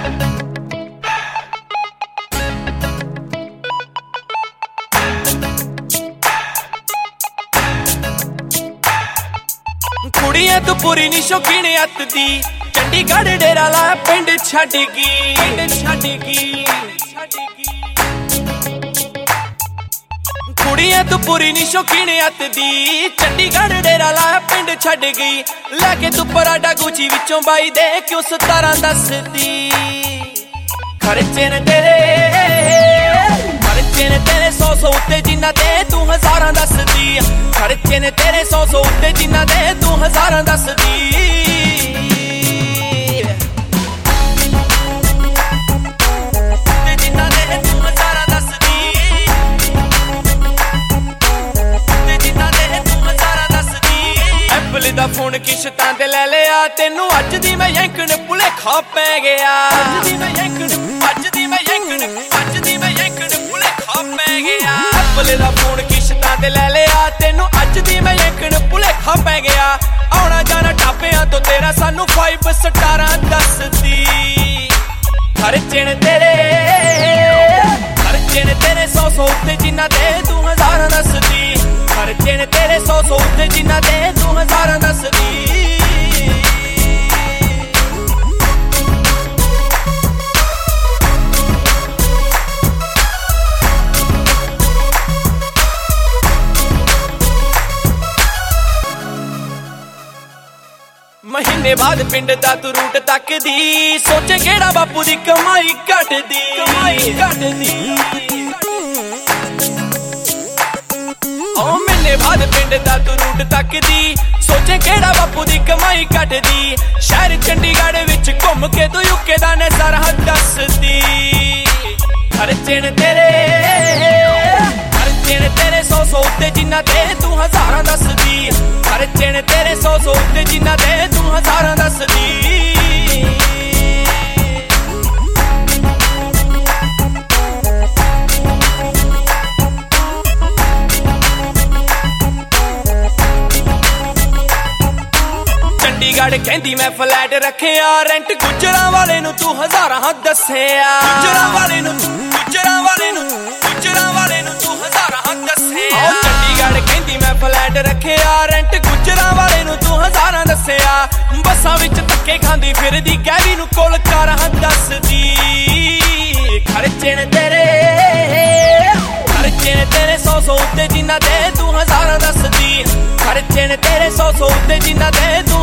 ਕੁੜੀਆਂ ਤੂੰ ਪੂਰੀ ਨੀ ਸ਼ੌਕੀਨ ਅੱਤ ਦੀ, ਚੰਡੀਗੜ੍ਹ ਡੇਰਾ ਲਾ ਪਿੰਡ ਛੱਡ ਗਈ, ਕੁੜੀਆਂ ਤੂੰ ਪੂਰੀ ਨੀ ਸ਼ੌਕੀਨ ਅੱਤ ਦੀ, ਚੰਡੀਗੜ੍ਹ ਡੇਰਾ ਲਾ ਪਿੰਡ ਛੱਡ ਗਈ। ਲੈ ਕੇ ਤੂੰ ਪਰਾਡਾ ਗੁੱਚੀ ਵਿੱਚੋਂ ਬਾਈ ਦੇ ਕਿਉਂ 17 ਦੱਸਦੀ। ਖਰਚੇ ਨੇ ਤੇਰੇ 100 ਉੱਤੇ ਜਿੰਨਾ ਤੇ ਤੂੰ ਹਜ਼ਾਰਾਂ ਦੱਸਦੀ। ਖਰਚੇ ਨੇ ਤੇਰੇ 100 ਉੱਤੇ ਜਿੰਨਾ ਤੇ ਤੂੰ ਹਜ਼ਾਰਾਂ ਦੱਸਦੀ। ਜਿੰਨਾ ਤੇ ਤੂੰ ਹਜ਼ਾਰਾਂ ਦੱਸਦੀ, ਜਿੰਨਾ ਤੇ ਤੂੰ ਹਜ਼ਾਰਾਂ ਦੱਸਦੀ। ਐਪਲ ਦਾ ਫੋਨ ਕਿਸ਼ਤਾਂ ਤੇ ਲੈ ਲਿਆ, ਤੈਨੂੰ ਅੱਜ ਦੀ ਮੈਂ ਯੰਕਣ ਭੁਲੇਖਾ ਪੈ ਗਿਆ। ਅੱਜ ਦੀ ਮੈਂ ਯੰਕਣ ਪੈ ਗਿਆ। ਐਪਲ ਦਾ ਫੋਨ ਕਿਸ਼ਤਾਂ ਤੇ ਲੈ ਲਿਆ, ਤੈਨੂੰ ਅੱਜ ਦੀ ਮੈਂ ਯੰਕਣ ਭੁਲੇਖਾ ਪੈ ਗਿਆ। ਆਉਣਾ ਜਾਣਾ ਟਾਪਿਆਂ ਤੋਂ ਤੇਰਾ ਸਾਨੂੰ 5 ਸਟਾਰਾਂ ਦੱਸਦੀ। ਖਰਚੇ ਨੇ ਤੇਰੇ 100 ਉੱਤੇ ਜਿੰਨਾ ਤੇ ਤੂੰ ਹਜ਼ਾਰਾਂ ਦੱਸਦੀ। ਖਰਚੇ ਨੇ ਤੇਰੇ 100 ਉੱਤੇ ਜਿੰਨਾ ਤੇ ਤੂੰ ਹਜ਼ਾਰਾਂ ਦੱਸਦੀ। ਮਹੀਨੇ ਬਾਅਦ ਪਿੰਡ ਦਾ ਤੂੰ ਰੂਟ ਤੱਕਦੀ, ਸੋਚੇ ਕਿਹੜਾ ਬਾਪੂ ਦੀ ਕਮਾਈ ਘਟਦੀ। ਮਹੀਨੇ ਬਾਅਦ ਪਿੰਡ ਦਾ ਤੂੰ ਰੂਟ ਤੱਕਦੀ, ਸੋਚੇ ਕਿਹੜਾ ਬਾਪੂ ਦੀ ਕਮਾਈ ਘਟਦੀ। ਸ਼ਹਿਰ ਚੰਡੀਗੜ੍ਹ ਵਿੱਚ ਘੁੰਮ ਕੇ ਤੂੰ ਯੂਕੇ ਦਾ ਨਜ਼ਾਰਾ ਦੱਸਦੀ। ਖਰਚੇ ਨੇ ਤੇਰੇ 100 ਉੱਤੇ ਜਿੰਨਾ ਤੇ ਤੂੰ ਹਜ਼ਾਰਾਂ ਦੱਸਦੀ। ਖਰਚੇ ਨੇ ਤੇਰੇ 100 ਉੱਤੇ ਜਿੰਨਾ ਤੇ ਤੂੰ ਹਜ਼ਾਰਾਂ ਦੱਸਦੀ। ਚੰਡੀਗੜ੍ਹ ਕਹਿੰਦੀ ਮੈਂ ਫਲੈਟ ਰੱਖਿਆ, ਰੈਂਟ ਗੁੱਜਰਾਂ ਵਾਲੇ ਨੂੰ ਤੂੰ ਹਜ਼ਾਰਾਂ ਦੱਸਿਆ। ਗੁੱਜਰਾਂ ਵਾਲੇ ਨੂੰ ਤੂੰ ਹਜ਼ਾਰਾਂ ਦੱਸਿਆ। ਚੰਡੀਗੜ੍ਹ ਕਹਿੰਦੀ ਮੈਂ ਫਲੈਟ ਰੱਖਿਆ, ਰੈਂਟ ਗੁੱਜਰਾਂ ਵਾਲੇ ਨੂੰ ਤੂੰ ਹਜ਼ਾਰਾਂ ਦੱਸਿਆ। ਬੱਸਾਂ ਵਿੱਚ ਧੱਕੇ ਖਾਂਦੀ ਫਿਰਦੀ, ਕੈਬੀ ਨੂੰ ਕੋਲ ਕਾਰਾਂ ਦੱਸਦੀ। ਖਰਚੇ ਨੇ ਤੇਰੇ 100 ਉੱਤੇ ਜਿੰਨਾ ਤੇ ਤੂੰ ਹਜ਼ਾਰਾਂ ਦੱਸਦੀ। ਖਰਚੇ ਨੇ ਤੇਰੇ 100 ਉੱਤੇ ਜਿੰਨਾ ਤੇ ਤੂੰ